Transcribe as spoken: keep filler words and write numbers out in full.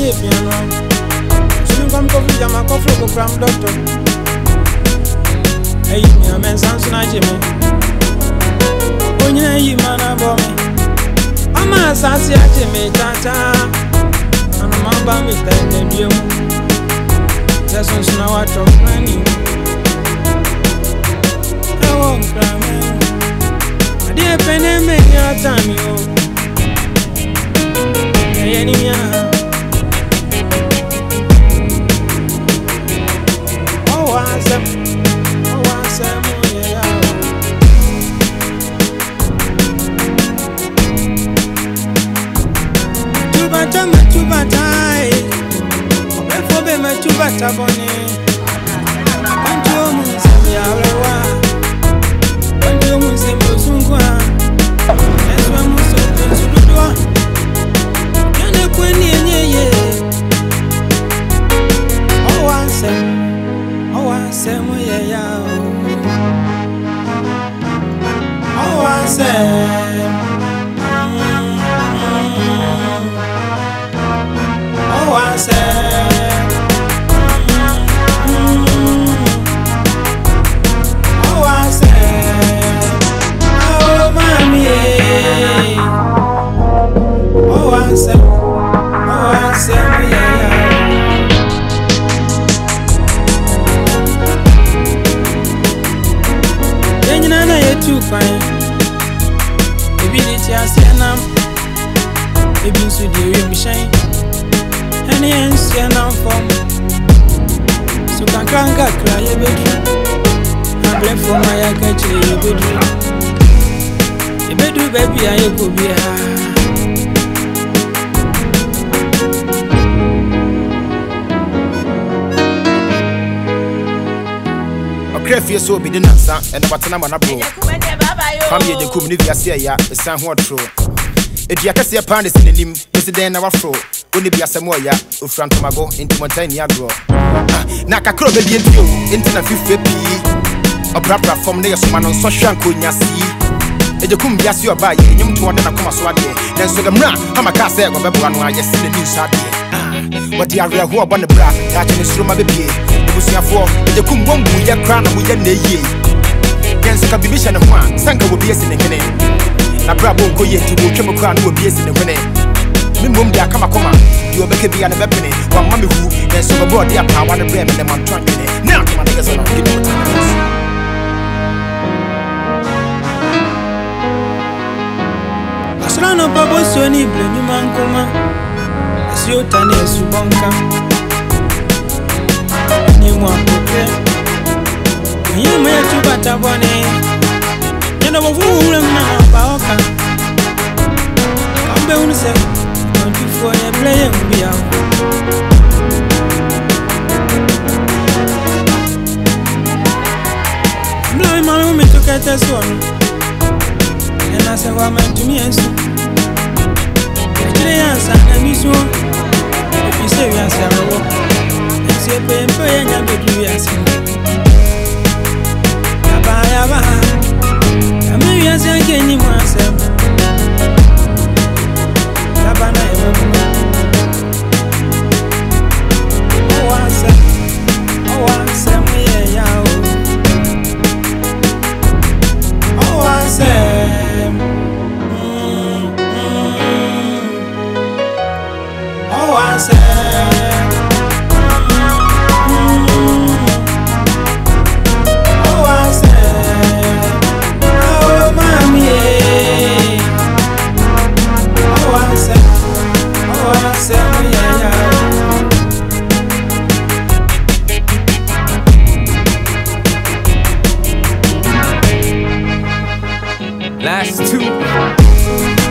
ye piano. Soon come coffee, I'm a coffee for cram doctor. Hey, me a man, sounds like Jimmy. When you man about me, I'm a sassy at Jimmy, tata. And I'm about me, thank you. That's what's now I talk running. I won't cry, man. I didn't penny make your time, you. Enemy, oh, awesome, oh, awesome, yeah. Tuba tama tuba tai, obefo be ma tuba tabone. Banjo munsi ya lewa, banjo munsi muzungwa, eswa muso tensudwa. Kwenye nye oh wanse oh wanse moye ya oh wanse oh wanse oh wanse oh mami oh wanse too fine. Baby, it's your senam. Baby, so dear, we shine. And the ends, you're now from. So can crank a cry, you bedroom. I blame for my catch you bedroom. You bedroom, baby, I could be a. Crefie so be the answer, and what's an amana bro. Come here, the community, I say, ya, a sound what true. If you can see a pandis in the limb, President our fro, only be a Samoya, who front to Mago into Montaigne grow. Naka crowd the deal, into a fifty p. A brabra from there, so man on social could see. If you come just your buy, you to one and a come swat there. Then so the man, I'm a castle of everyone while you see the news out there. What the area who are on the bra, catching his room of the beer. For the Kumbum, we are crowned with a nay. Against the Bibish and one, Sanka will be a sinning in it. A bravo go yet to come a crown will be a sinning in it. Mimum, they are come a coma. You are making me an weapon. One mommy who, then so aboard their power and blame them on trunk in it. Now, my niggas are not giving it. Asrano Pabo Sony, blame you, man, coma. As you turn a subonka. You want to play? You may have to butter bonnet. You know, a fool and man about her. I'm going to say, don't you for a player will be out. I'm blowing my woman to get this one. And I said, well, man, to me, and so. Actually, I said, I'm you so. If you say, yes, I will. Se pe pe nya bedu yasi Yaba yaba Ami yasi anke ni mwasem Yaba na yaba Oh wasem Oh wasem ye yao Oh wasem Oh wasem Last two.